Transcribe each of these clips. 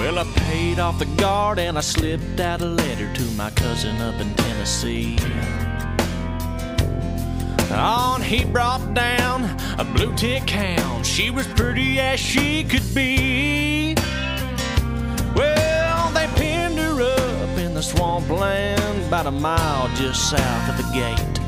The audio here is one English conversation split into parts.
Well, I paid off the guard and I slipped out a letter to my cousin up in Tennessee. On he brought down a blue tick hound. She was pretty as she could be. Well, they pinned her up in the swampland about a mile just south of the gate.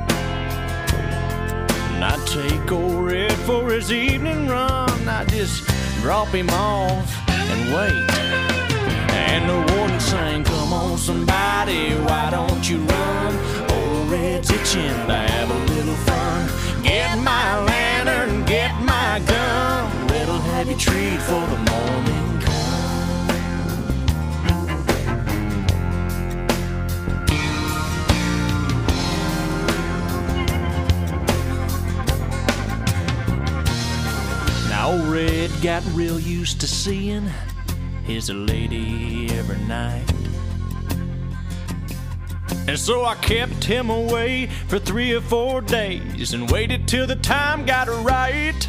And I'd take old Red for his evening run. I'd just drop him off and wait. And the warden sang, "Come on somebody, why don't you run? Old Red's itching to have a little fun. Get my lantern, get my gun. Red'll have you treat for the morning come." Now old Red got real used to seeing his lady every night. And so I kept him away for 3 or 4 days and waited till the time got right.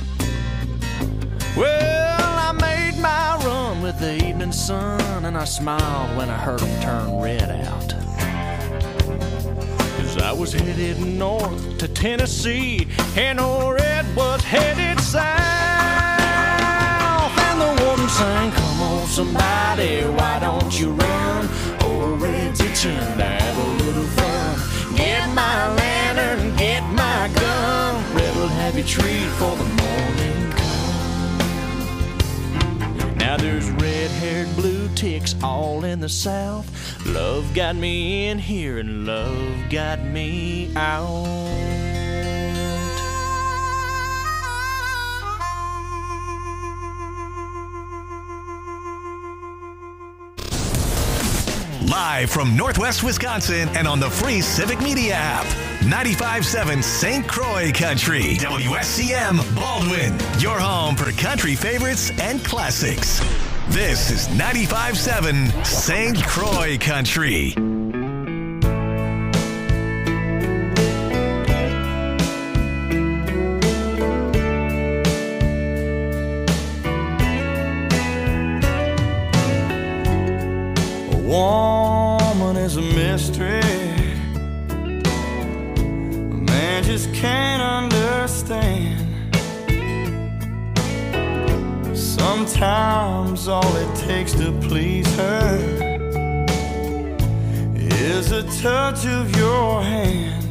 Well, I made my run with the evening sun, and I smiled when I heard him turn Red out. 'Cause I was headed north to Tennessee, and old Red was headed south. And the warden sang, "Come on somebody, why don't you run? Old Red's itching to have a little fun. Get my lantern, get my gun. Red'll have you treat for the morning come." Now there's red-haired blue ticks all in the south. Love got me in here and love got me out. Live from Northwest Wisconsin and on the free Civic Media app. 95.7 St. Croix Country. WSCM Baldwin. Your home for country favorites and classics. This is 95.7 St. Croix Country. Woman is a mystery a man just can't understand. Sometimes all it takes to please her is a touch of your hand.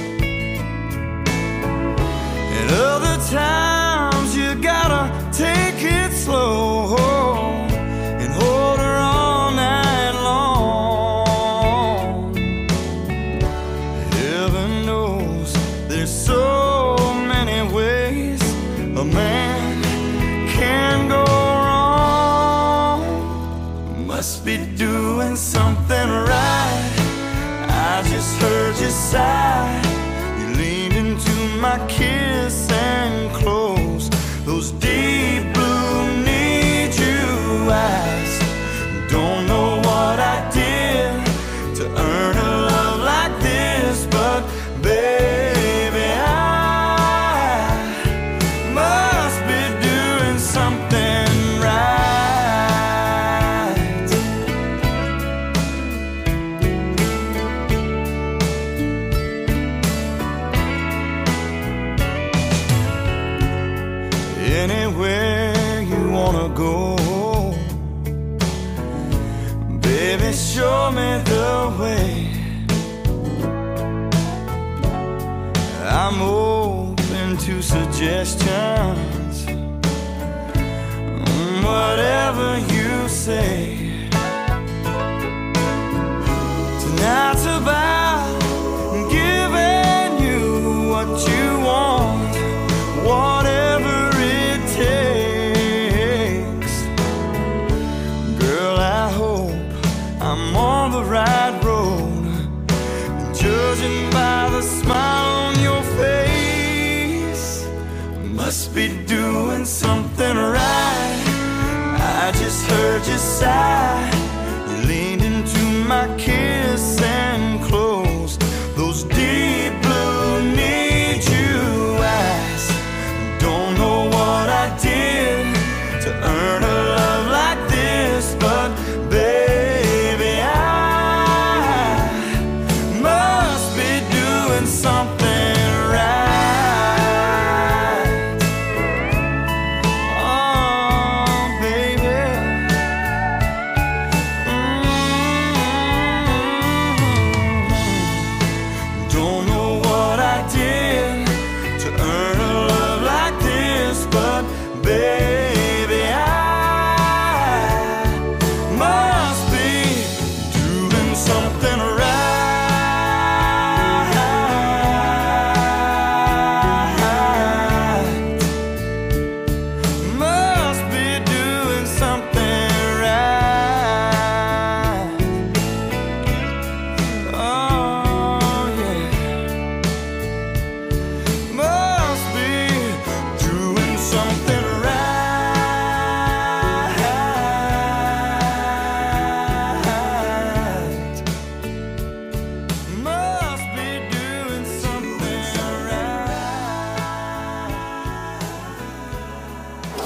And other times you gotta take it slow and hold her all night long. Heaven knows there's so many ways a man can go wrong. Must be doing something right. I just heard you sigh. You leaned into my kiss and closed those deep blue need you eyes. Don't know what I did to earn a love like this, but baby, I must be doing something right. Anywhere you wanna go, baby, show me the way. I'm open to suggestions, whatever you say. Tonight's about giving you what you want, whatever it takes. Girl, I hope I'm on the right road, judging by the smile on your face. Must be doing something right. I just heard you sigh. You leaned into my kiss and closed those deep blue need you eyes. Don't know what I did to earn a love like this, but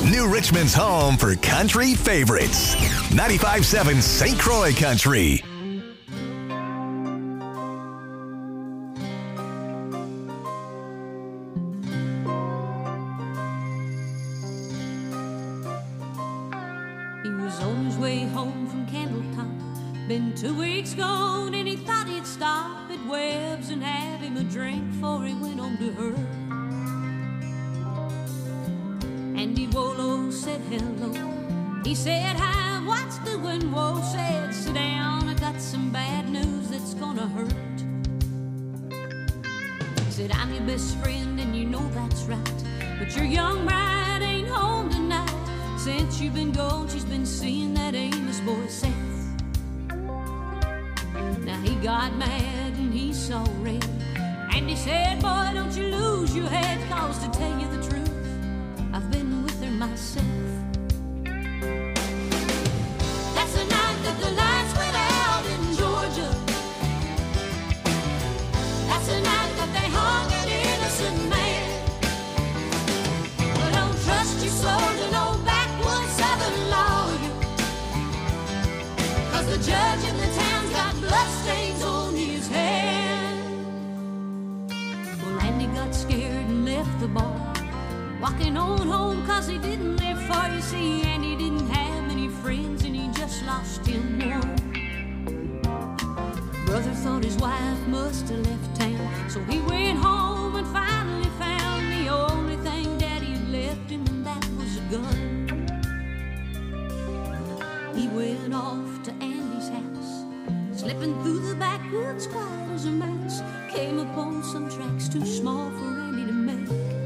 New Richmond's home for country favorites. 95.7 St. Croix Country. He was on his way home from Candletop. Been 2 weeks gone and he thought he'd stop at Webb's and have him a drink before he went on to her. Andy Wolo said hello. He said hi, what's doing? Whoa, said sit down, I got some bad news that's gonna hurt. He said I'm your best friend and you know that's right, but your young bride ain't home tonight. Since you've been gone, she's been seeing that Amos boy Seth. Now he got mad and he saw red, and he said, boy, don't you lose your head, cause to tell you the truth, I've been with her myself. That's the night that the lights went out in Georgia. That's the night that they hung an innocent man. But don't trust your soul to no backwoods southern lawyer, cause the judge in the town's got bloodstains on his hand. Well, Andy got scared and left the bar, walking on home cause he didn't live far. You see, and he didn't have many friends and he just lost him one. Brother thought his wife must have left town, so he went home and finally found the only thing Daddy had left him, and that was a gun. He went off to Andy's house, slipping through the backwoods quiet as a mouse, came upon some tracks too small for Andy to make.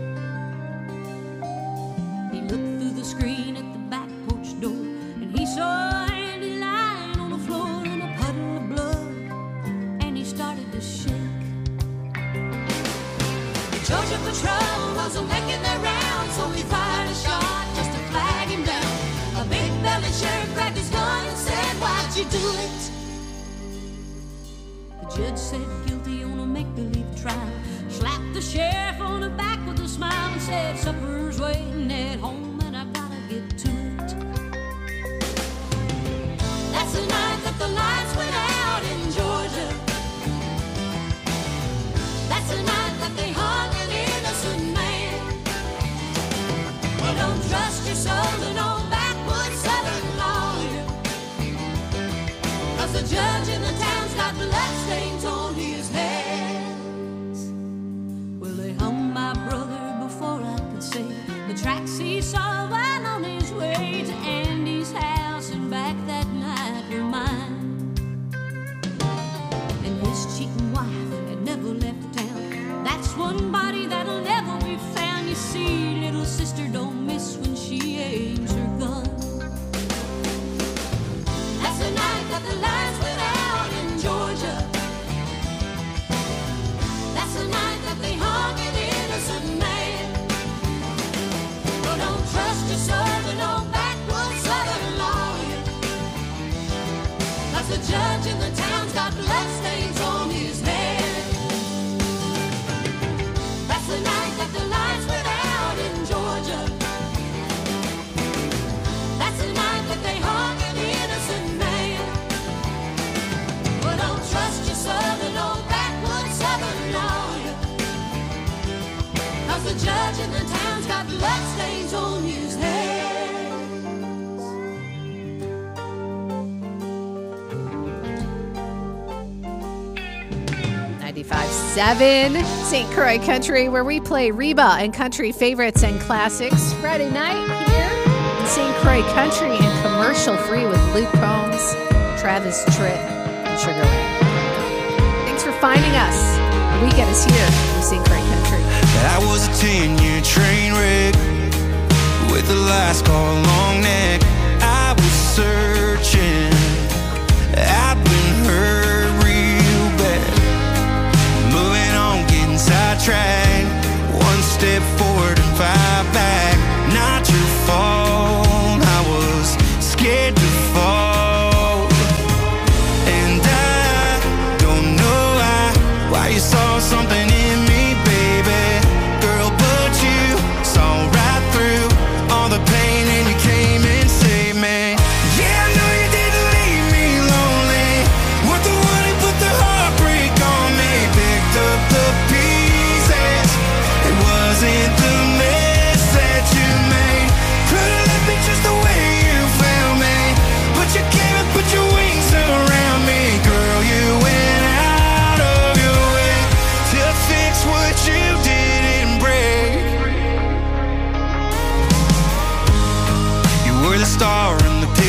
He looked through the screen at the back porch door, and he saw Andy lying on the floor in a puddle of blood, and he started to shake. The Georgia patrol wasn't making their round, so he fired a shot just to flag him down. A big-bellied sheriff grabbed his gun and said, why'd you do it? The judge said guilty on a make-believe trial, slapped the sheriff on the back with a smile and said, supper's waiting at home and I gotta get to it. That's the night that the lights went out in Georgia. That's the night that they hung an innocent man. Well, don't trust your soul to no backwoods southern lawyer, cause the judge in the town's got bloodstains on his hands. Well, they hung my brother before I could say the tracks he saw while on his way to Andy's house and back that night were mine. And his cheating wife had never left town. That's one body that'll never be found. You see, little sister don't miss when she aims her gun. That's the night that the lights went out in Georgia. That's the night that they hung an innocent man. Well, don't trust your soul to no backwoods southern lawyer, cause the judge in the town's got bloodstains on his hands. That's the night that the lights went out in Georgia. That's the night that they hung an innocent man. Well, don't trust your soul to no backwoods southern lawyer, cause the judge in the town's got bloodstains on his hands. 95.7 St. Croix Country, where we play Reba and country favorites and classics. Friday night here in St. Croix Country and commercial free with Luke Combs, Travis Tritt, and Sugar Land. Thanks for finding us. The weekend is here with St. Croix Country. I was a 10-year train wreck with the last call long neck. I was searching, I've been hurt real bad. Moving on, getting sidetracked. One step forward and 5 back. Not your fault, I was scared to fall. And I don't know why you saw something in me, baby. Girl, but you saw right through all the pain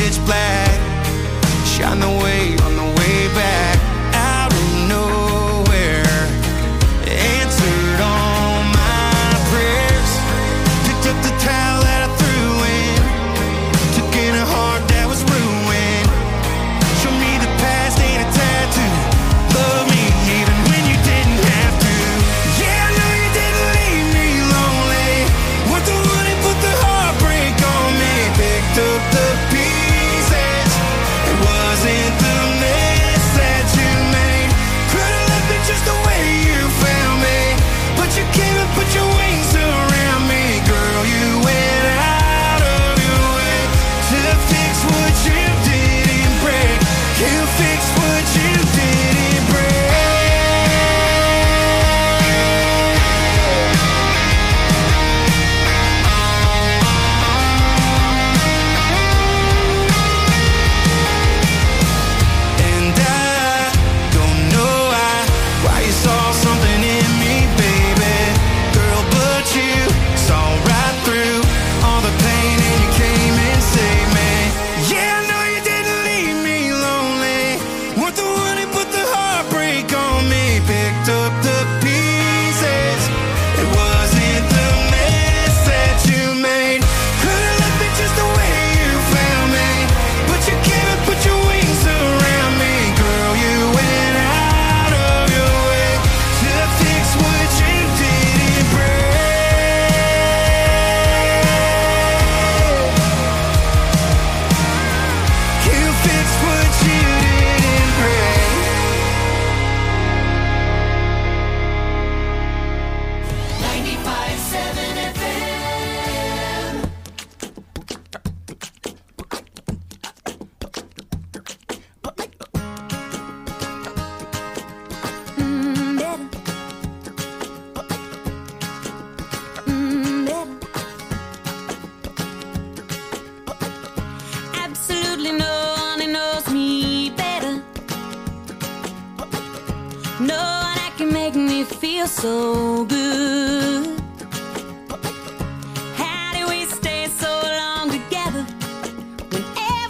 pitch black. Shine the way on the way back. Out of nowhere, answered all my prayers. Picked up the towel that I threw in, took in a heart that was ruined. Show me the past ain't a tattoo. Love me even when you didn't have to. Yeah, I know you didn't leave me lonely. Weren't the one who put the heartbreak on me. Picked up the pieces. It wasn't the mess that you made. Could've left me just the way you found me, but you came and put your wings around me. Girl, you went out of your way to fix what you didn't break. You fixed what you didn't break. And I don't know why you saw something in me, baby. Girl, but you saw right through all the pain and you came and saved me. Yeah, I know you didn't leave me lonely. Weren't the one who put the heartbreak on me. Picked up the pieces. It wasn't the mess that you made. Could've left me just the way you found me, but you came and put your wings around me. Girl, you went out of your way to fix what you didn't break. You fixed what you didn't break. 95.7 FM. Absolutely no one who knows me better. No one that can make me feel so good. How do we stay so long together when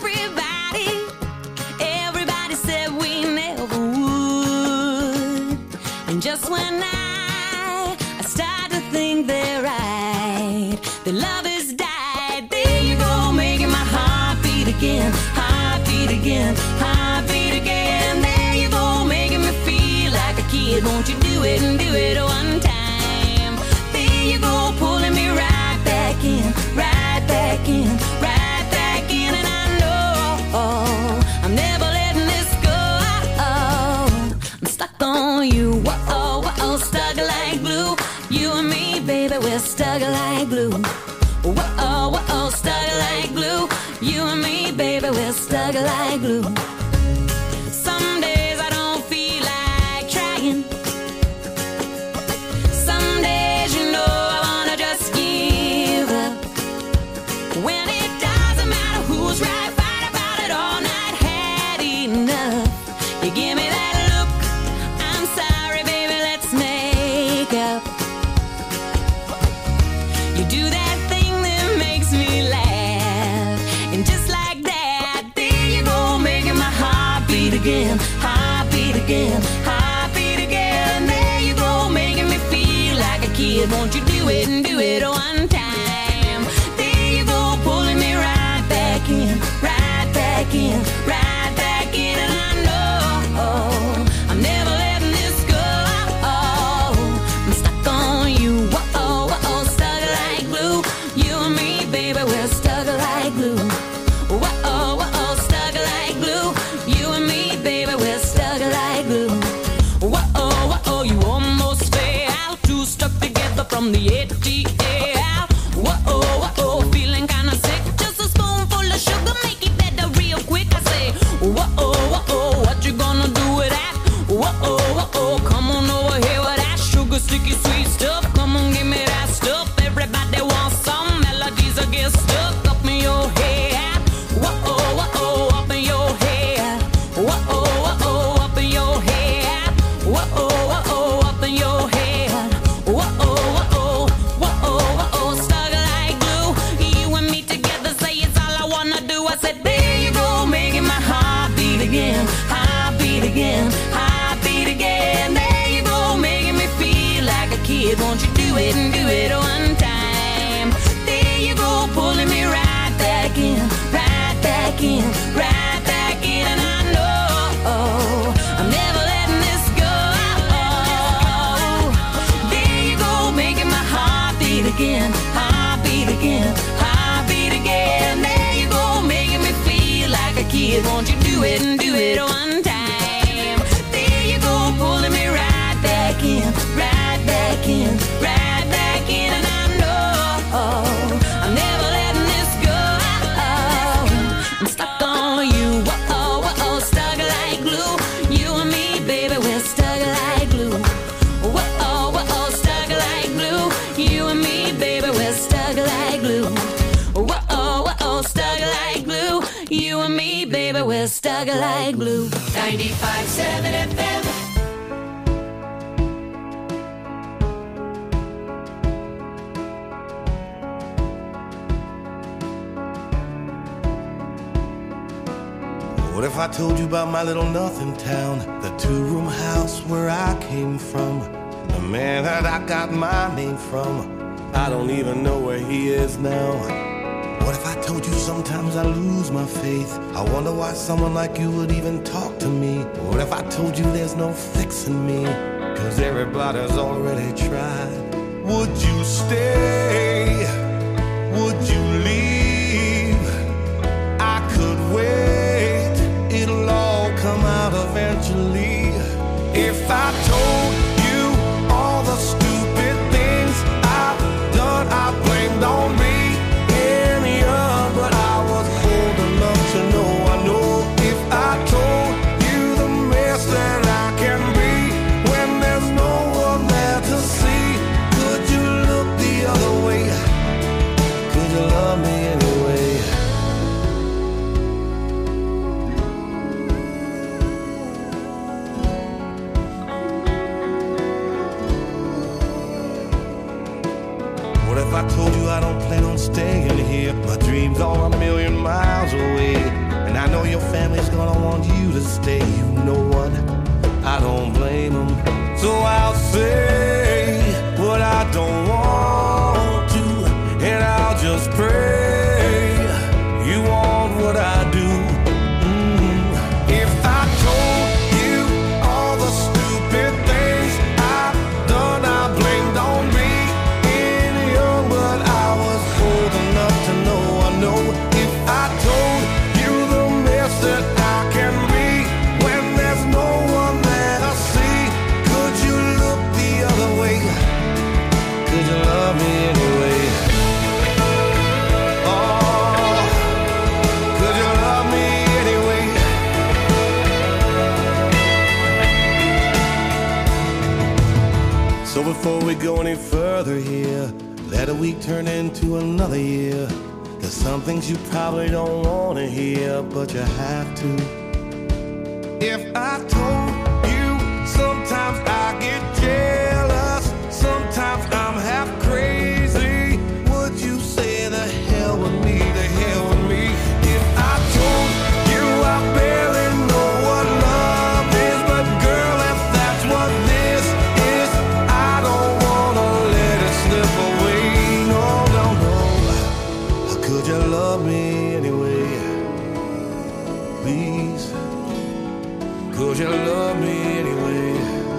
everybody said we never would? And just when I start to think they're right, the love has died. There you go, making my heart beat again, heart beat again, heart beat again. There you go, making me feel like a kid. Won't you do it and do it one time? There you go, pulling me right back in, right back in, right back in. And I know I'm never letting this go. I'm stuck on you, whoa, stuck like glue. You and me, baby, we're stuck like glue. Whoa, stuck like glue. You and me, baby, we're stuck like glue. Some days I don't feel like trying. Some days, you know, I wanna just give up. When it doesn't matter who's right, fight about it all night, had enough. You give me that look, I'm sorry, baby, let's make up. You do that thing that makes me laugh, and just like that, there you go, making my heart beat again, heart beat again, heart beat again. There you go, making me feel like a kid. Won't you do it and do it one time? There you go, pulling me right back in, right back in, right back in. And I know I'm never letting this go. I'm stuck on you, whoa, stuck like glue. You and me, baby, we're stuck like glue. Whoa, stuck like glue. You and me, baby, we're stuck like glue. Whoa, you almost fell, two stuck together from the ATL. Whoa, feeling kinda sick. Just a spoonful of sugar, make it better real quick. I say, whoa, what you gonna do with that? Whoa, come on over here with that sugar, sticky, sweet stuff. Come on, give me that stuff. Everybody wants some melodies that get stuck up in your head. Whoa, up in your head. Whoa, up in your head. Whoa, up in your head. Whoa, stuck like glue. You and me together, say it's all I wanna do. I said, there you go. do it and do it one time. There you go, pulling me right back in, right back in, right back in. And I know I'm never letting this go. I'm stuck on you, whoa, whoa, stuck like glue. You and me, baby, we're stuck like glue. Whoa, whoa, stuck like glue. You and me, baby, we're stuck like glue. Whoa, whoa, stuck like glue. You and me, baby, we're stuck like glue. 95.7 FM. What if I told you about my little nothing town, the two-room house where I came from, the man that I got my name from? I don't even know where he is now. What if I told you sometimes I lose my faith? I wonder why someone like you would even talk to me. What if I told you there's no fixing me, 'cause everybody's already tried? Would you stay? Would you leave? I could wait, it'll all come out eventually. If I told you all the stupid things I've done, I blamed on me. But I was old enough to know, I know. If I told you the mess that I can be when there's no one there to see, could you look the other way? Could you love me anyway? What if I told you I don't plan on staying here? My dreams are a million miles away, and I know your family's gonna want you to stay. You know what? I don't blame them. So I'll say what I don't want to, and I'll just pray you want what I do. If I told you all the stupid things I've done, I blamed on me. To know, I know. If I told you the mess that I can be when there's no one there to see, could you look the other way? Could you love me anyway? Oh, could you love me anyway? So before we go any further here, let a week turn into another year. There's some things you probably don't want to hear, but you have to. If I told you sometimes I get jealous, sometimes I'm half crazy, would you say the hell with me, the hell with me? If I told you I barely know what love is, but girl, if that's what this is, I don't want to let it slip away. Could you love me anyway? Please. Could you love me anyway?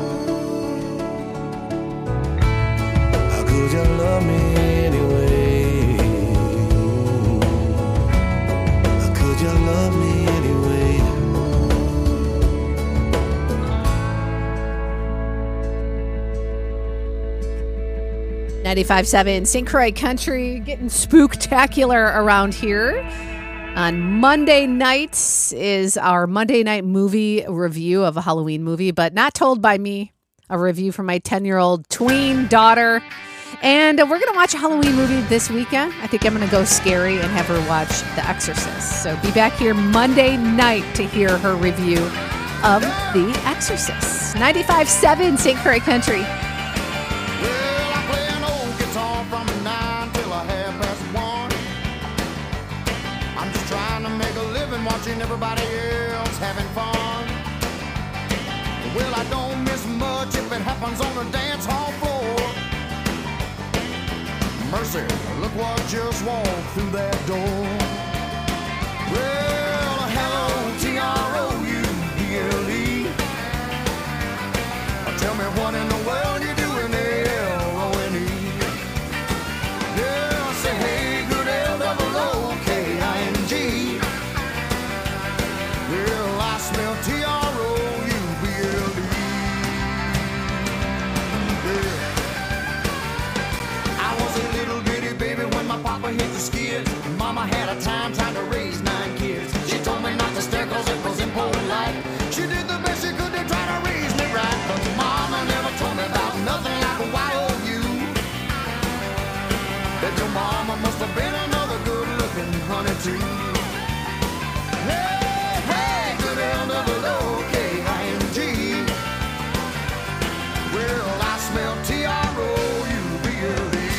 Could you love me anyway? Could you love me anyway? 95.7 St. Croix Country, getting spooktacular around here. On Monday nights is our Monday night movie review of a Halloween movie, but not told by me. A review from my 10-year-old tween daughter. And we're going to watch a Halloween movie this weekend. I think I'm going to go scary and have her watch The Exorcist. So be back here Monday night to hear her review of The Exorcist. 95.7 St. Croix Country. Watching everybody else having fun. Well, I don't miss much if it happens on the dance hall floor. Mercy, look what just walked through that door. Well, hello, T-R-O-U-B-L-E. Tell me what in the world you doing there, L-O-N-E. Yeah, say hey, good L-O-O-K-I-N-G. Yeah, G. Hey, hey, good L-double-O-K-I-N-G. Well, I smell T-R-O-U-B-L-E.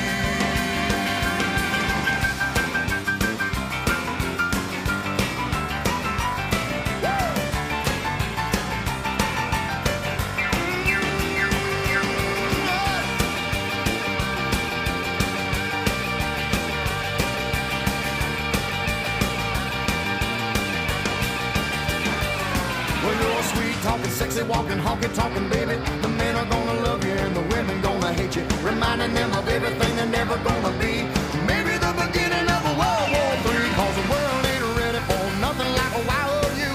Well, you're sweet talking, sexy walking, honky talking, baby. The men are gonna love you and the women gonna hate you, reminding them of everything they're never gonna be. Maybe the beginning of a World War III, 'cause the world ain't ready for nothing like a wild you.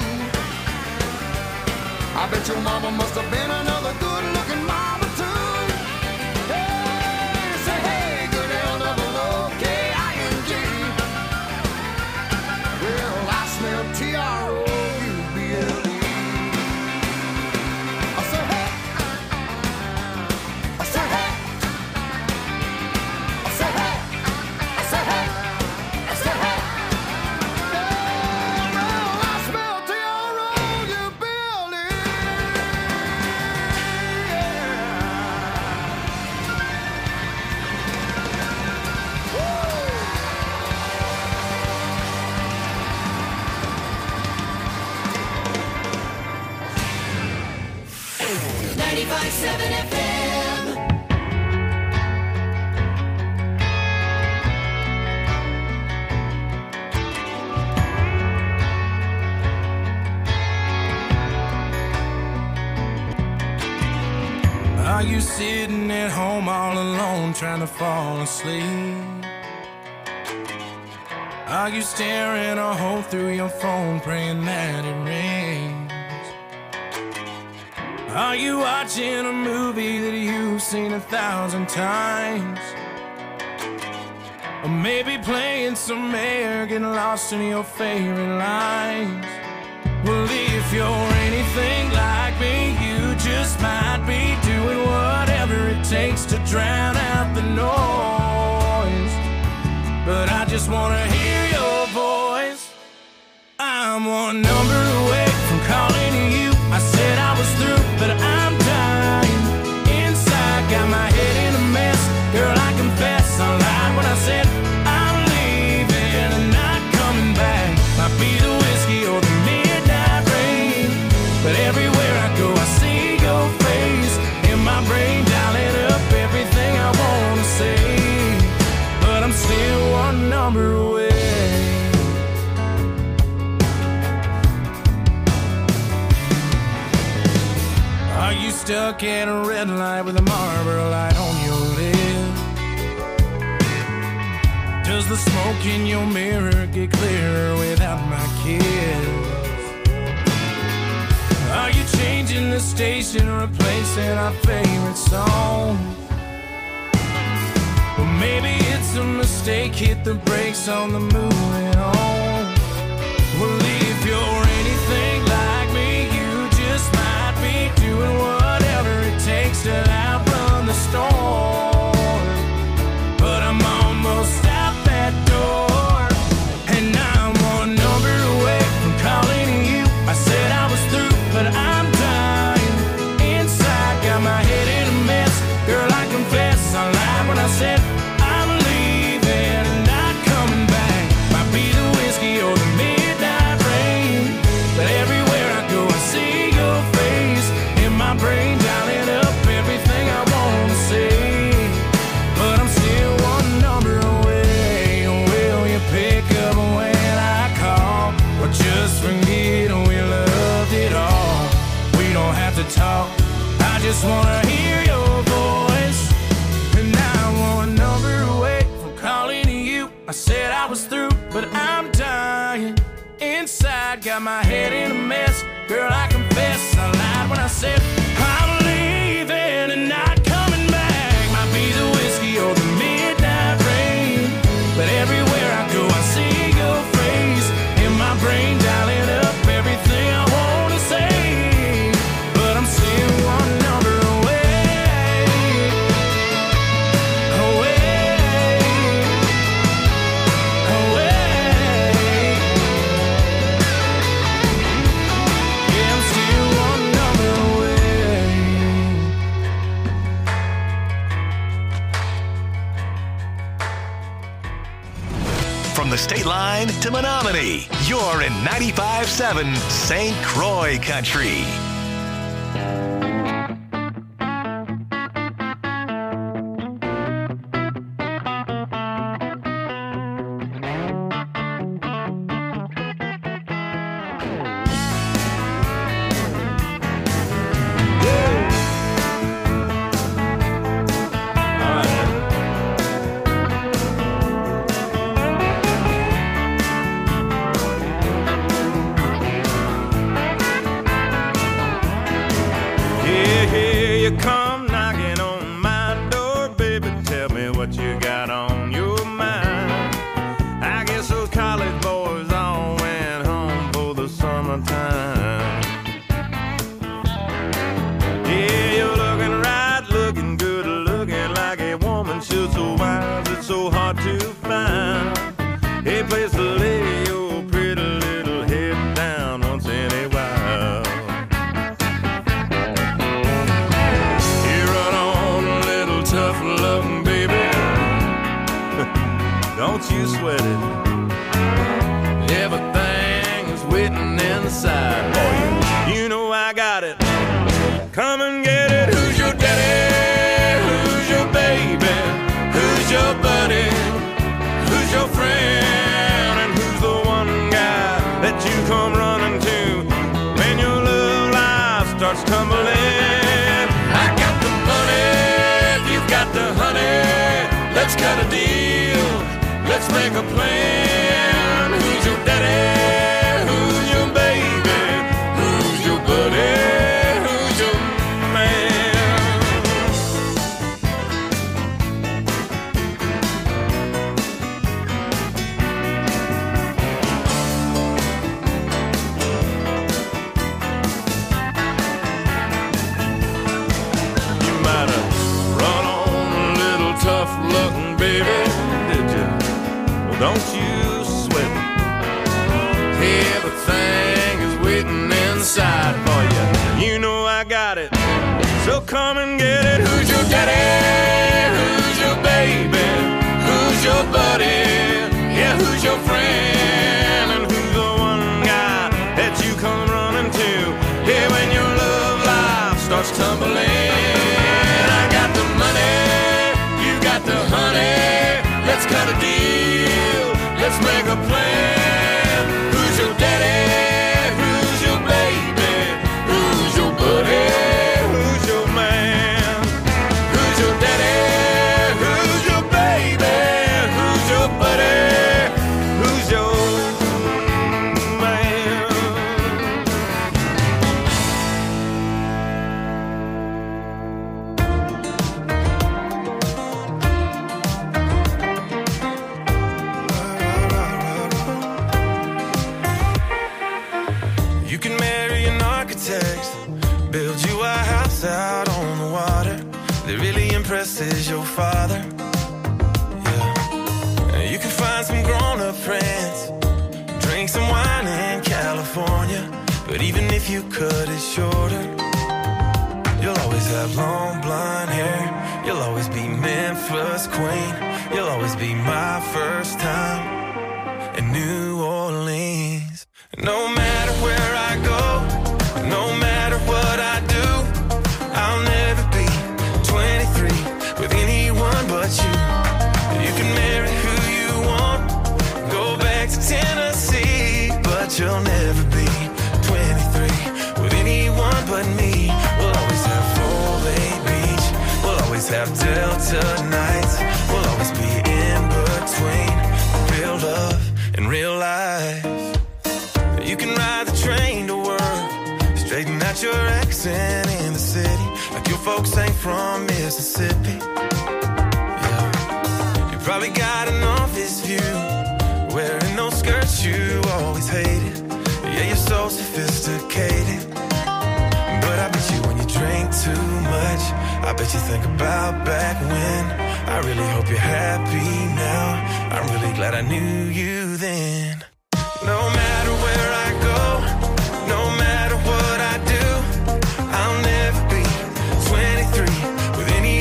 I bet your mama must have been another good-looking mama too. Hey, say hey, good L-double-O-K-I-N-G. Well, I smell T-R-O-U-B-L-E. I say hey, I say hey, I say hey, I say hey, I say hey. Well, I smell T-R-O-U-B-L-E. Are you sitting at home all alone trying to fall asleep? Are you staring a hole through your phone praying that it rains? Are you watching a movie that you've seen 1,000 times? Or maybe playing some air, getting lost in your favorite lines? Well, if you're anything like me, you just might be doing whatever it takes to drown out the noise. But I just wanna hear your voice. I'm one number away from calling you. I said I was through, but I'm dying inside. Got my head in a mess. Girl, I confess I lied when I said I'm leaving and not coming back. Might be the whiskey or the midnight rain, but everywhere I go I see your face in my brain, dialing up everything I wanna say. But I'm still one number away. Are you stuck at a red light with a Marlboro light on your lip? Does the smoke in your mirror get clearer without my kiss? Are you changing the station, replacing our favorite song? Well, maybe it's a mistake, hit the brakes on the moving on. Well, if you're anything like me, you just might be doing whatever it takes to outrun the storm. But I'm almost out that door, and I'm one number away from calling you. I said I was through, but I'm dying inside. Got my head in a mess. Girl, I confess I lied when I said I'm leaving and not coming back. Might be the whiskey or the midnight rain, but everywhere I go I see your face in my brain, dialing up everything I wanna say. But I'm still one number away. Will you pick up when I call, or just forget we loved it all? We don't have to talk, I just wanna hear your voice. And I'm one number away from calling you. I said I was through, but I'm dying inside. Got my head in a mess. Girl, I confess I lied when I said I'm leaving and not coming back. Might be the whiskey or the midnight rain, but everywhere I go I see your face in my brain, dialing up everything I wanna say. But I'm still one number away, away, away. state line to Menominee. You're in 95.7 St. Croix Country.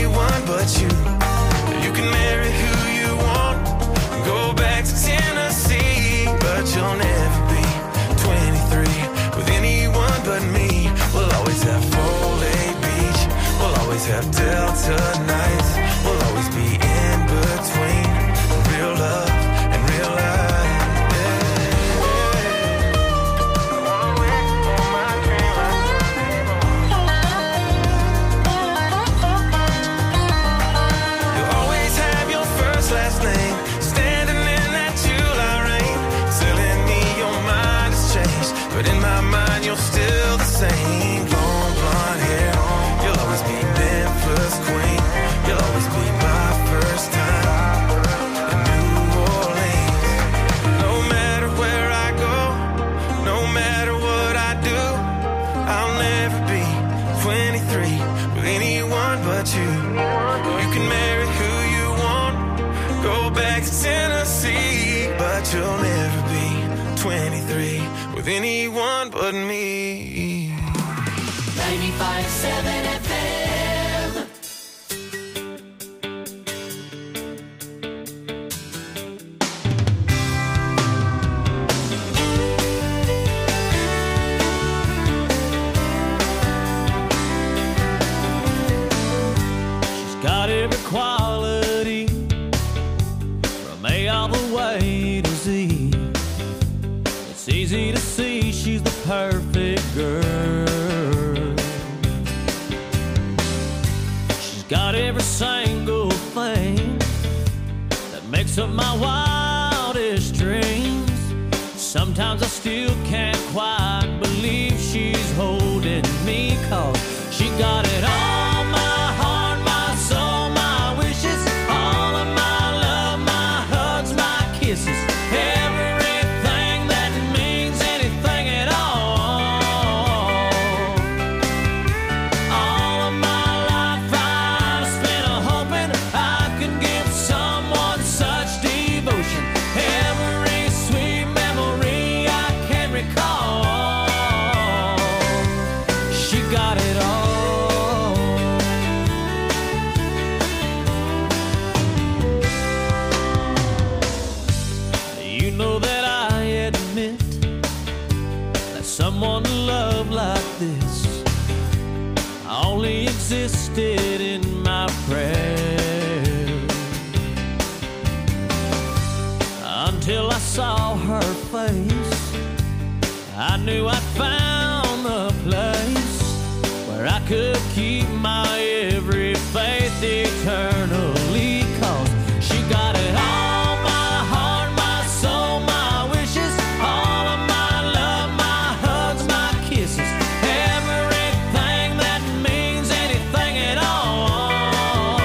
You can marry who you want, go back to Tennessee. 23 with anyone but me. 95.7 FM. She's got every quality from A all the way to Z. It's easy to see she's the perfect girl. She's got every single thing that makes up my wildest dreams. Sometimes I still can't quite believe she's holding me, 'cause she got it all, my heart, my soul, my wishes, all of my love, my hugs, my kisses, everything that means anything at all. All of my life I've spent hoping I could give someone such devotion. Every sweet memory I can recall. She got it all. You know that I admit that someone to love like this only existed in my prayers, until I saw her face. I knew I'd found the place where I could keep my every faith eternally, 'cause she got it all, my heart, my soul, my wishes, all of my love, my hugs, my kisses, everything that means anything at all.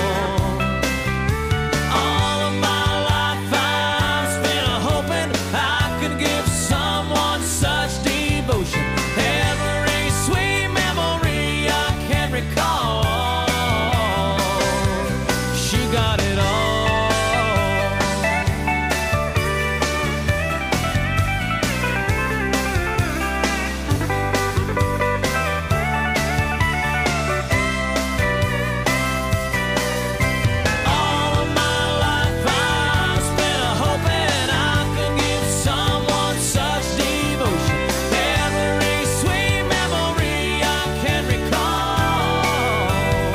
All of my life I've spent hoping I could give someone such devotion. Every sweet memory I can recall. She got it all. All of my life I've spent hoping I could give someone such devotion. Every sweet memory I can recall.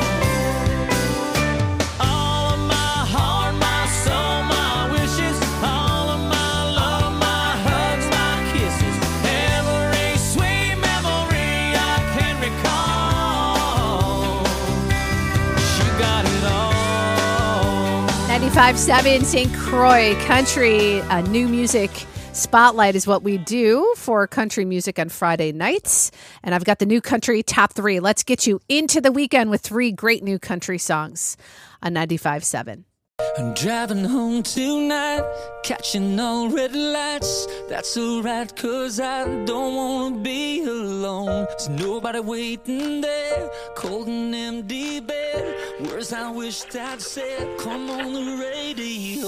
All of my heart, my soul, my wishes, all of my love, my hugs, my kisses, every sweet memory I can recall. She got it all. 95.7 St. Croix Country. New music spotlight is what we do for country music on Friday nights. And I've got the new country top 3. Let's get you into the weekend with 3 great new country songs on 95.7. I'm driving home tonight, catching all red lights. That's alright, 'cause I don't wanna be alone. There's nobody waiting there, cold and empty bed. Words I wished I'd said, come on the radio.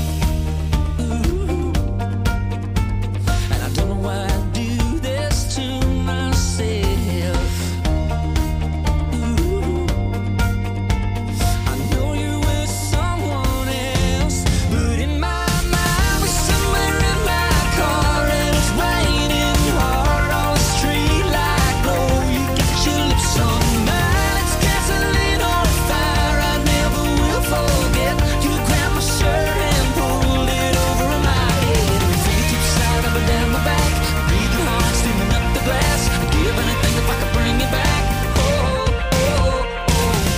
Ooh. And I don't know why I do this to myself. Ooh. I know you're with someone else, but in my mind we're somewhere in my car, and it's raining hard on the street like glow. You got your lips on mine, it's gasoline on a fire I never will forget. You grabbed my shirt and pulled it over my head. Fingertips side up and down my back, breathing hard, steaming up the glass. I'd give anything if I could bring you back. Oh, oh, oh,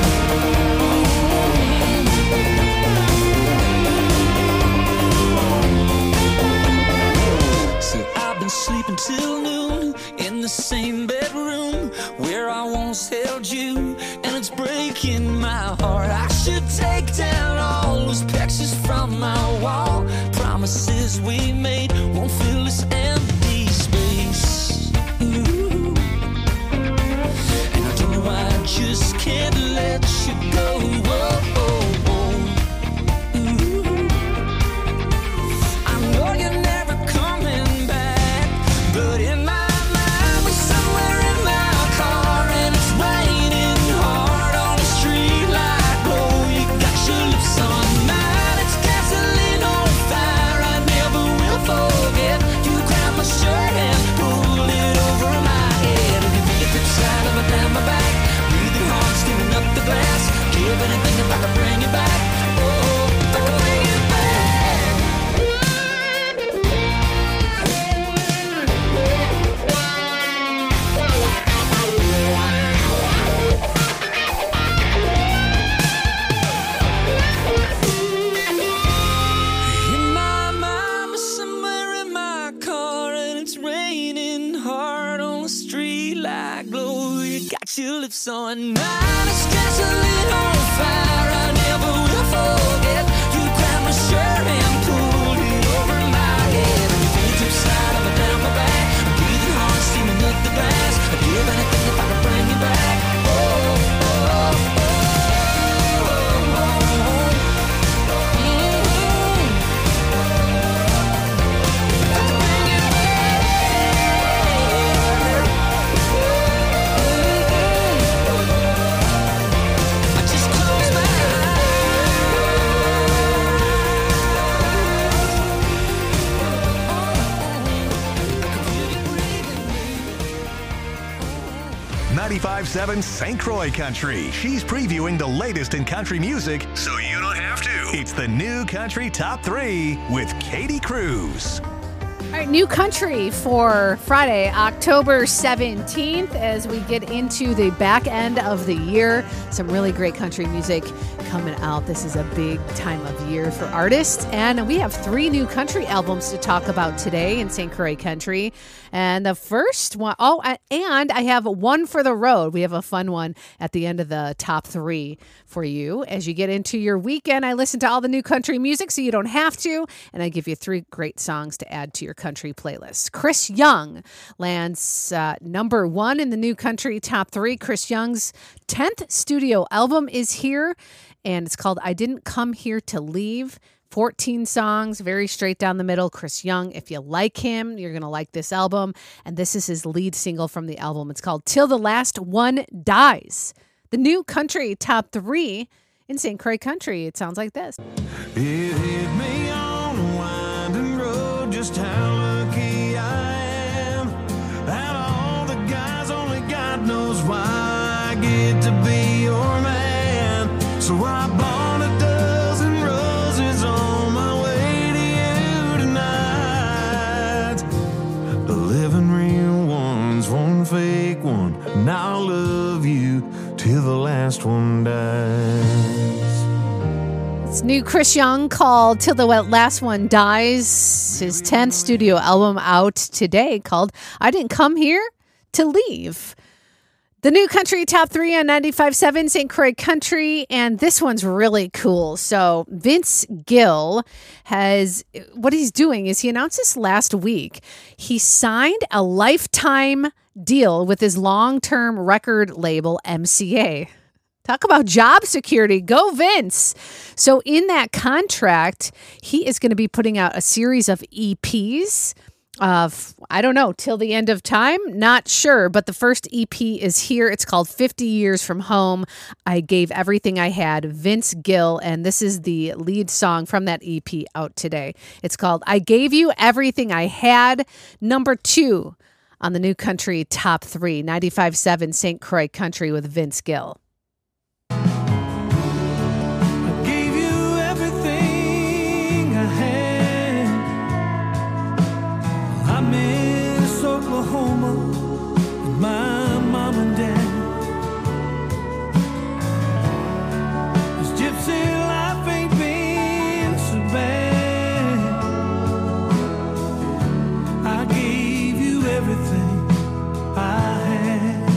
oh. See, I've been sleeping till noon in the same bedroom where I once held you, and it's breaking my heart. I should take down all those pictures from my wall. Promises we made won't fill this empty space. Ooh. And I don't know why I just can't let you go. Whoa, oh, oh. Ooh. I know you're never coming white glow. You got your lips on mine. It's just a little fire I never will forget. You grabbed my shirt and pulled it over my head. And your fingertips slide up and down my back. I'm breathing hard, steaming up the grass. I'd give anything if I could bring you back. Oh, oh, oh, oh. .7 St. Croix Country. She's previewing the latest in country music, so you don't have to. It's the New Country Top 3 with Katie Cruz. All right, New Country for Friday, October 17th, as we get into the back end of the year. Some really great country music coming out. This is a big time of year for artists. And we have 3 new country albums to talk about today in St. Croix Country. And the first one, and I have one for the road. We have a fun one at the end of the top 3 for you. As you get into your weekend, I listen to all the new country music so you don't have to. And I give you 3 great songs to add to your country playlist. Chris Young lands number 1 in the new country top 3. Chris Young's 10th studio album is here, and it's called I Didn't Come Here to Leave. 14 songs, very straight down the middle. Chris Young, if you like him, you're going to like this album. And this is his lead single from the album. It's called Till the Last One Dies. The new country top 3 in St. Croix Country. It sounds like this. It hit me on a winding road, just how lucky I am. Out of all the guys, only God knows why I get to be your man. So I bought a dozen roses on my way to you tonight. 11 real ones, 1 fake one, and I'll love you till the last one dies. It's new Chris Young called Till the Last One Dies. His 10th studio album out today called I Didn't Come Here to Leave. The new country top 3 on 95.7 St. Croix Country, and this one's really cool. So Vince Gill what he's doing is he announced this last week. He signed a lifetime deal with his long-term record label, MCA. Talk about job security. Go Vince. So in that contract, he is going to be putting out a series of EPs of, I don't know, till the end of time. Not sure, but the first EP is here. It's called 50 Years from Home. I Gave Everything I Had, Vince Gill, and this is the lead song from that EP out today. It's called I Gave You Everything I Had, number 2 on the new country top 3, 95.7 St. Croix Country with Vince Gill. I miss Oklahoma and my mom and dad. This gypsy life ain't been so bad. I gave you everything I had.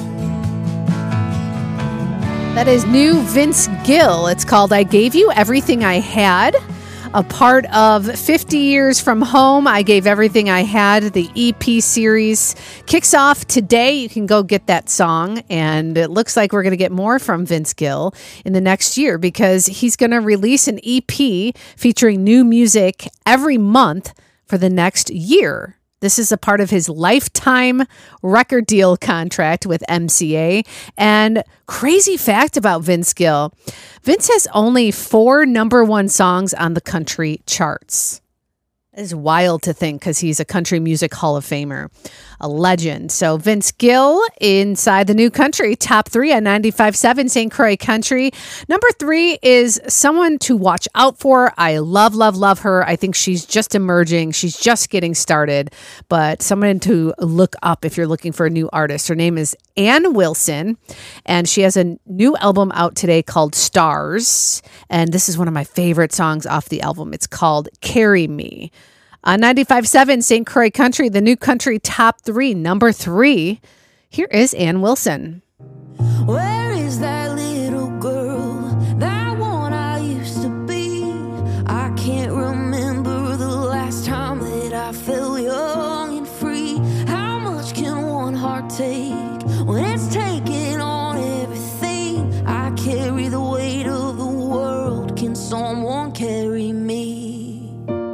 That is new Vince Gill. It's called I Gave You Everything I Had. A part of 50 Years from Home, I Gave Everything I Had. The EP series kicks off today. You can go get that song. And it looks like we're going to get more from Vince Gill in the next year because he's going to release an EP featuring new music every month for the next year. This is a part of his lifetime record deal contract with MCA. And crazy fact about Vince Gill, Vince has only 4 number 1 songs on the country charts. It is wild to think because he's a country music Hall of Famer, a legend. So Vince Gill inside the new country, top 3 on 95.7 St. Croix Country. Number 3 is someone to watch out for. I love, love, love her. I think she's just emerging. She's just getting started, but someone to look up if you're looking for a new artist. Her name is Ann Wilson, and she has a new album out today called Stars, and this is one of my favorite songs off the album. It's called Carry Me. On 95.7 St. Croix Country, the new country top 3, number 3. Here is Ann Wilson. Where is that little girl, that one I used to be? I can't remember the last time that I felt young and free. How much can one heart take when it's taking on everything? I carry the weight of the world. Can someone carry me?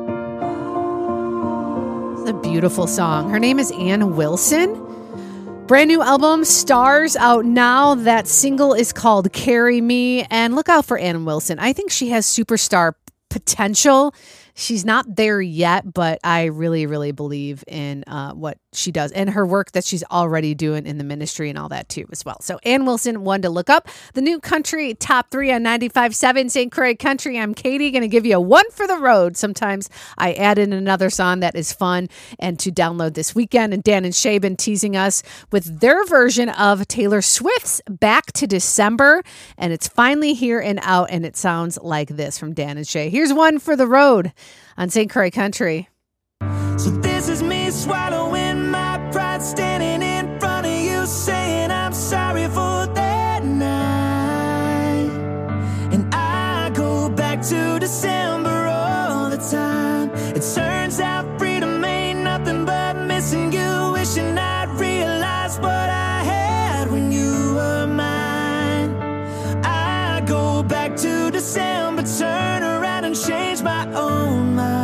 It's a beautiful song. Her name is Ann Wilson. Brand new album, Stars, out now. That single is called Carry Me. And look out for Ann Wilson. I think she has superstar potential. She's not there yet, but I really, really believe in what she does and her work that she's already doing in the ministry and all that too as well. So Ann Wilson, one to look up. The new country top 3 on 95.7 St. Croix Country. I'm Katie, going to give you a one for the road. Sometimes I add in another song that is fun and to download this weekend. And Dan and Shay been teasing us with their version of Taylor Swift's Back to December. And it's finally here and out, and it sounds like this from Dan and Shay. Here's one for the road on St. Croix Country. So this is me swallowing my pride, standing in front of you, saying I'm sorry for that night. And I go back to December all the time. It turns out freedom ain't nothing but missing you, wishing I'd realized what I had when you were mine. I go back to December, turn around and change my own mind.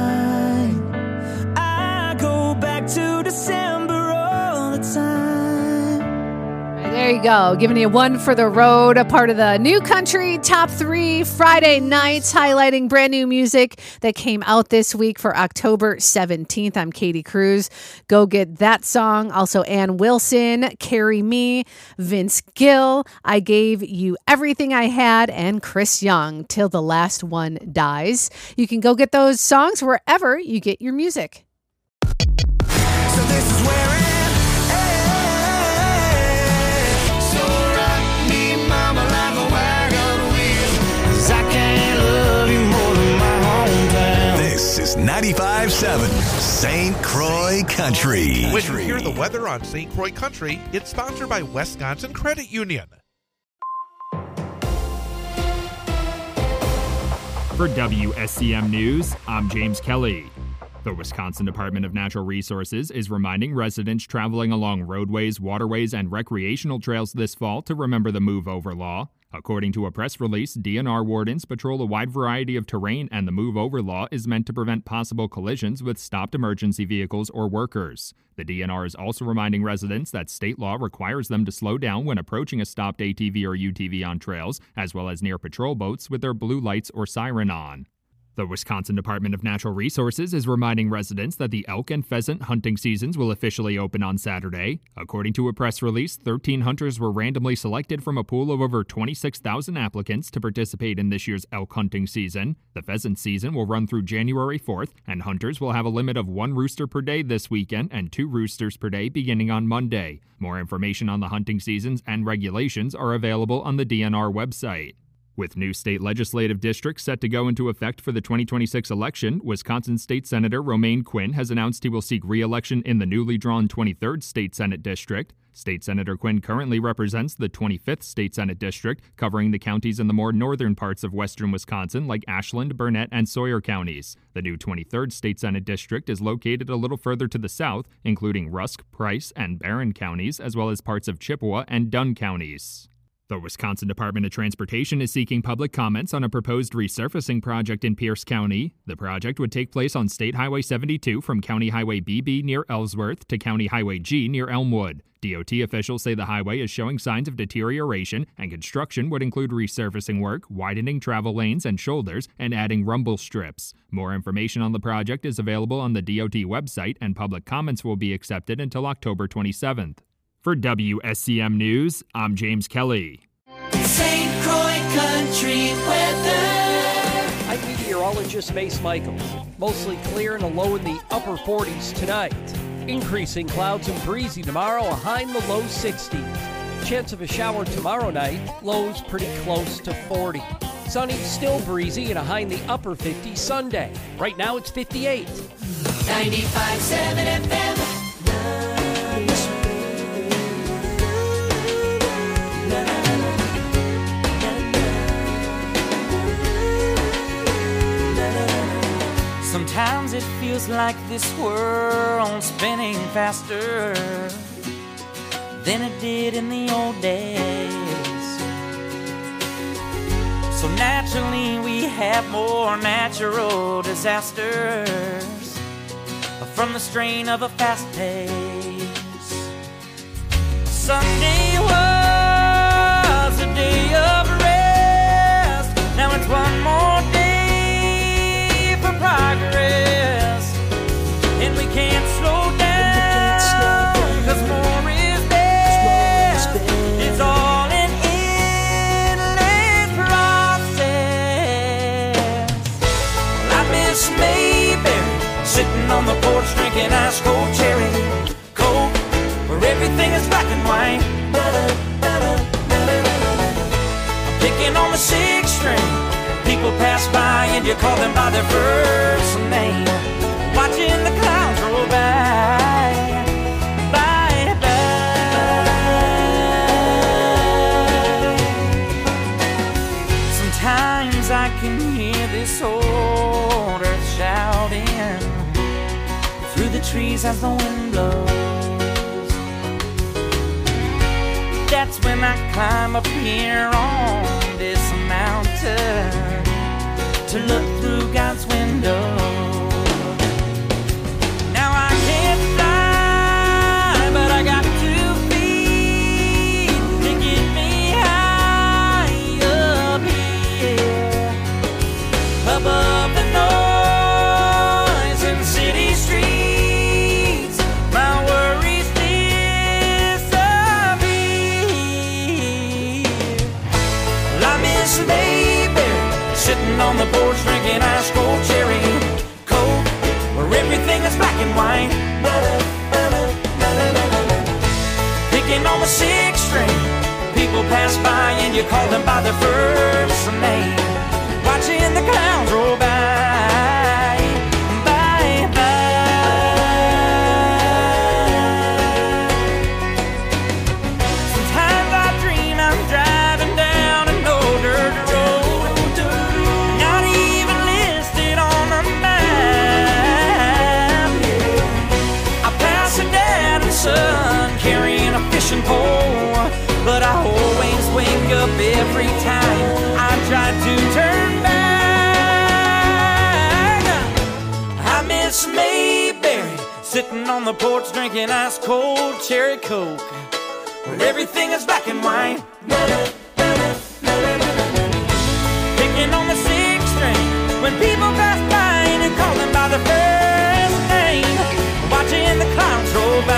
To December all the time. There you go. Giving you one for the road, a part of the new country top 3 Friday nights, highlighting brand new music that came out this week for October 17th. I'm Katie Cruz. Go get that song. Also Ann Wilson, Carry Me, Vince Gill, I Gave You Everything I Had, and Chris Young, Till the Last One Dies. You can go get those songs wherever you get your music. So this is where it is. So rock me, mama, like a wagon wheel, 'cause I can't love you more than my hometown. This is 95.7 St. Croix Country. When you hear the weather on St. Croix Country, it's sponsored by Wisconsin Credit Union. For WSCM News, I'm James Kelly. The Wisconsin Department of Natural Resources is reminding residents traveling along roadways, waterways, and recreational trails this fall to remember the Move Over law. According to a press release, DNR wardens patrol a wide variety of terrain, and the Move Over law is meant to prevent possible collisions with stopped emergency vehicles or workers. The DNR is also reminding residents that state law requires them to slow down when approaching a stopped ATV or UTV on trails, as well as near patrol boats with their blue lights or siren on. The Wisconsin Department of Natural Resources is reminding residents that the elk and pheasant hunting seasons will officially open on Saturday. According to a press release, 13 hunters were randomly selected from a pool of over 26,000 applicants to participate in this year's elk hunting season. The pheasant season will run through January 4th, and hunters will have a limit of 1 rooster per day this weekend and 2 roosters per day beginning on Monday. More information on the hunting seasons and regulations are available on the DNR website. With new state legislative districts set to go into effect for the 2026 election, Wisconsin State Senator Romaine Quinn has announced he will seek re-election in the newly drawn 23rd State Senate District. State Senator Quinn currently represents the 25th State Senate District, covering the counties in the more northern parts of western Wisconsin like Ashland, Burnett, and Sawyer counties. The new 23rd State Senate District is located a little further to the south, including Rusk, Price, and Barron counties, as well as parts of Chippewa and Dunn counties. The Wisconsin Department of Transportation is seeking public comments on a proposed resurfacing project in Pierce County. The project would take place on State Highway 72 from County Highway BB near Ellsworth to County Highway G near Elmwood. DOT officials say the highway is showing signs of deterioration, and construction would include resurfacing work, widening travel lanes and shoulders, and adding rumble strips. More information on the project is available on the DOT website, and public comments will be accepted until October 27th. For WSCM News, I'm James Kelly. St. Croix Country weather. I'm meteorologist Mace Michaels. Mostly clear and a low in the upper 40s tonight. Increasing clouds and breezy tomorrow, a high in the low 60s. Chance of a shower tomorrow night, lows pretty close to 40. Sunny, still breezy, and a high in the upper 50s Sunday. Right now it's 58. 95.7 FM. feels like this world's spinning faster than it did in the old days. So naturally we have more natural disasters from the strain of a fast pace. Sunday was a day of rest. Now it's one more day for progress, and we can't slow down, 'cause more is best. It's all an endless process. Well, I miss Mayberry sitting on the porch drinking ice cold cherry Coke, where everything is black and white. Picking on the sixth string, people pass by and you call them by their first name. Watching the clouds roll by, bye bye. Sometimes I can hear this old earth shouting through the trees as the wind blows. That's when I climb up here on this mountain to look through God's window. Now I can't fly, but I got 2 feet to get me high up here, above the noise in city streets. My worries disappear. Well, I miss Mayberry sitting on the porch drinking ice cold cherry Coke, where everything is black and white. Picking on the sixth string, people pass by and you call them by their first name. Watching the clouds roll by, bye bye. Sometimes I dream I'm driving down an old dirt road, not even listed on the map. I pass a dad and son carrying a fishing pole, but I always wake up every time I try to turn back. I miss Mayberry sitting on the porch drinking ice cold cherry Coke, where everything is black and white. Picking on the sixth string when people pass by and call them by their first name. Watching the clouds roll by,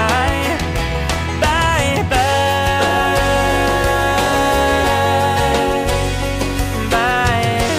bye bye, bye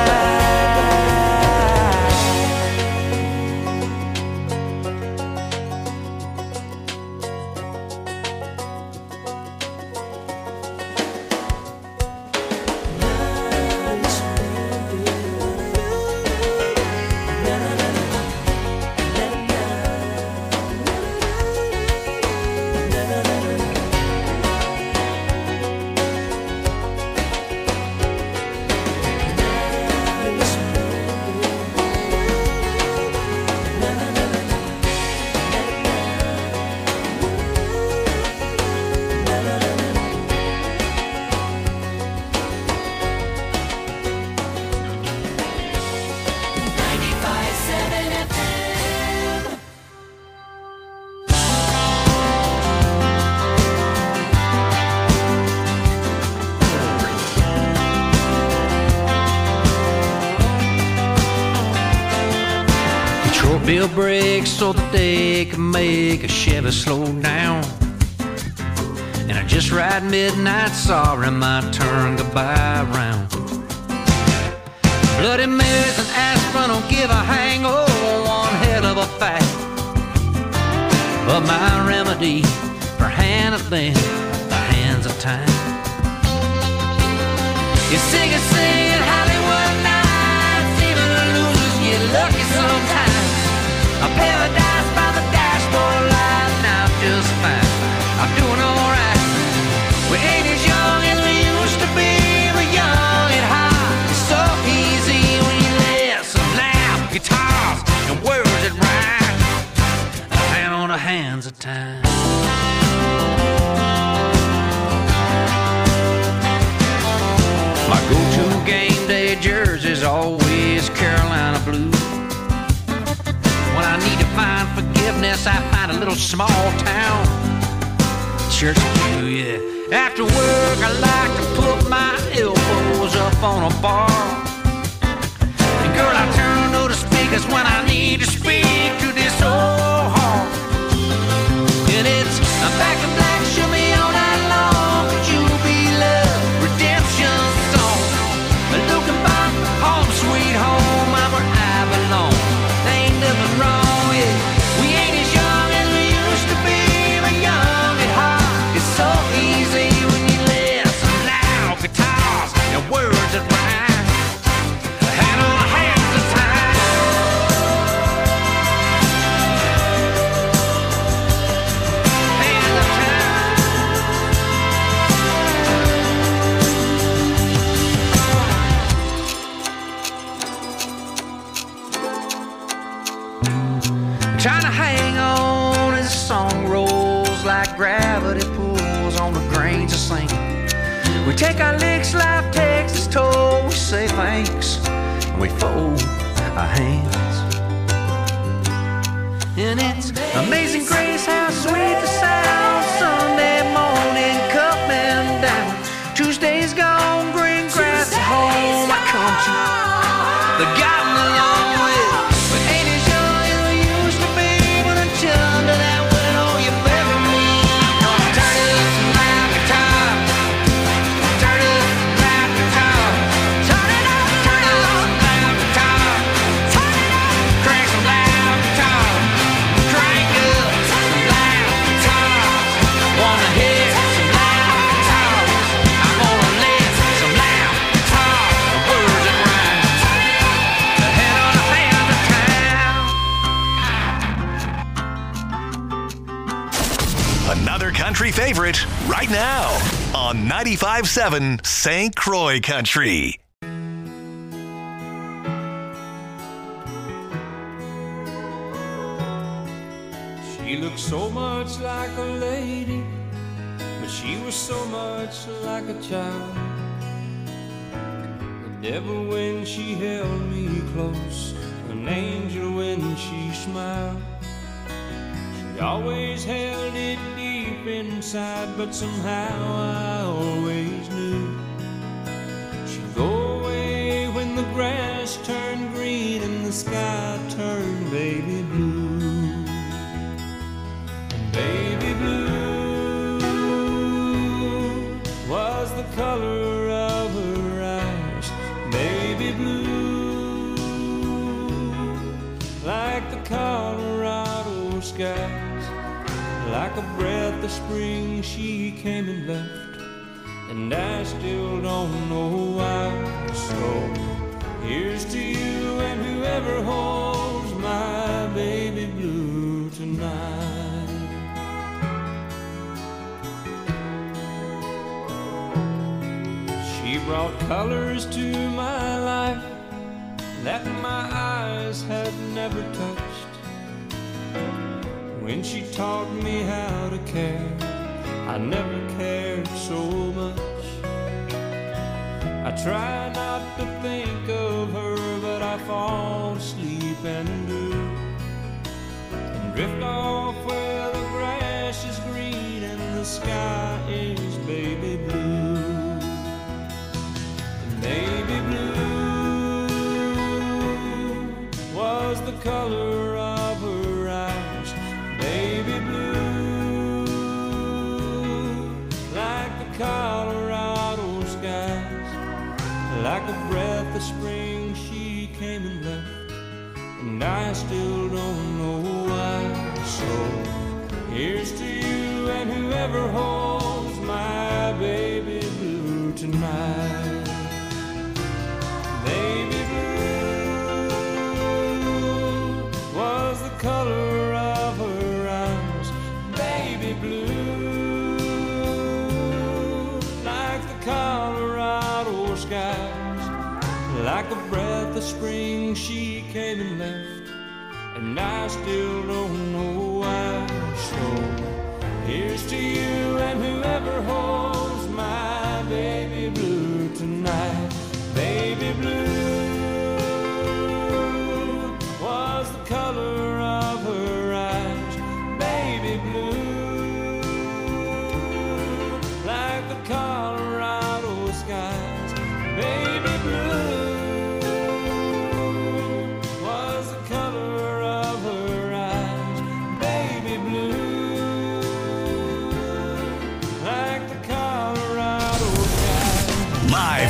Bill brakes so that they can make a Chevy slow down. And I just ride midnight, sorry my turn goodbye round. Bloody Marys and aspirin don't give a hang, oh, one hell of a fact. But my remedy for handling the hands of time. You sing and sing at Hollywood nights, even losers get lucky sometimes. A paradise by the dashboard light, now I'm just fine. I'm doing alright. We ain't as young as we used to be, we're young and hot. It's so easy when you listen loud guitars and world on the hands of time. My go-to game day jersey's always Carolina blue. When I need to find forgiveness, I find a little small town church blue, yeah. After work, I like to put my elbows up on a bar. And girl, I turn to the speakers when I need to speak to this old heart. And it's a back in black, show me all night long. Could you be love, redemption song? Looking back, home sweet home, I'm where I belong. There ain't nothing wrong, yeah. We ain't as young as we used to be, but young at heart. It's so easy when you listen loud guitars and words that rhyme. Hand on the hands of time. Hands of time. Trying to hang on as the song rolls like gravity pulls on the grains of sand. We take our licks, life takes its toll. We say thanks and we fold our hands. And it's amazing grace how sweet the sound. Sunday morning coming down. Tuesday's gone, green grass at home. I come to the gotten along with. But ain't as young as we used to be when I turned to that window you bury me. Turn it up some loud guitar. Turn it up some loud guitar. Turn it up some loud guitar. Turn it up, crank some loud guitar. Crank up some loud guitar. Wanna hear some loud guitar. I wanna live some loud guitar. Words that rhyme. The head on the hand of town. Another country favorite right now on 95.7 St. Croix Country. She looked so much like a lady, but she was so much like a child. The devil when she held me close, an angel when she smiled. She always held it deep inside, but somehow I always knew she'd go away when the grass turned green and the sky turned baby blue. And baby blue was the color of her eyes. Baby blue, like the Colorado skies. Like a breath of spring she came and left, and I still don't know why. So here's to you and whoever holds my baby blue tonight. She brought colors to my life that my eyes had never touched. When she taught me how to care, I never cared so much. I try not to think of her, but I fall asleep and do, and drift off where the grass is green and the sky is baby blue. And baby blue was the color of her eyes. Baby blue, like the Colorado skies. Like a breath of spring she came and left, and I still don't know why. So here's to you and whoever holds my baby blue tonight. Baby blue was the color of her eyes. Baby blue, like the Colorado skies. Like a breath of spring she came and left, and I still don't know why.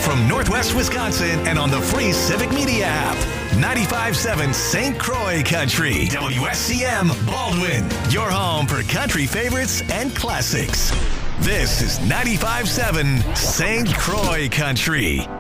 from Northwest Wisconsin and on the free Civic Media app. 95.7 St. Croix Country. WSCM Baldwin. Your home for country favorites and classics. This is 95.7 St. Croix Country.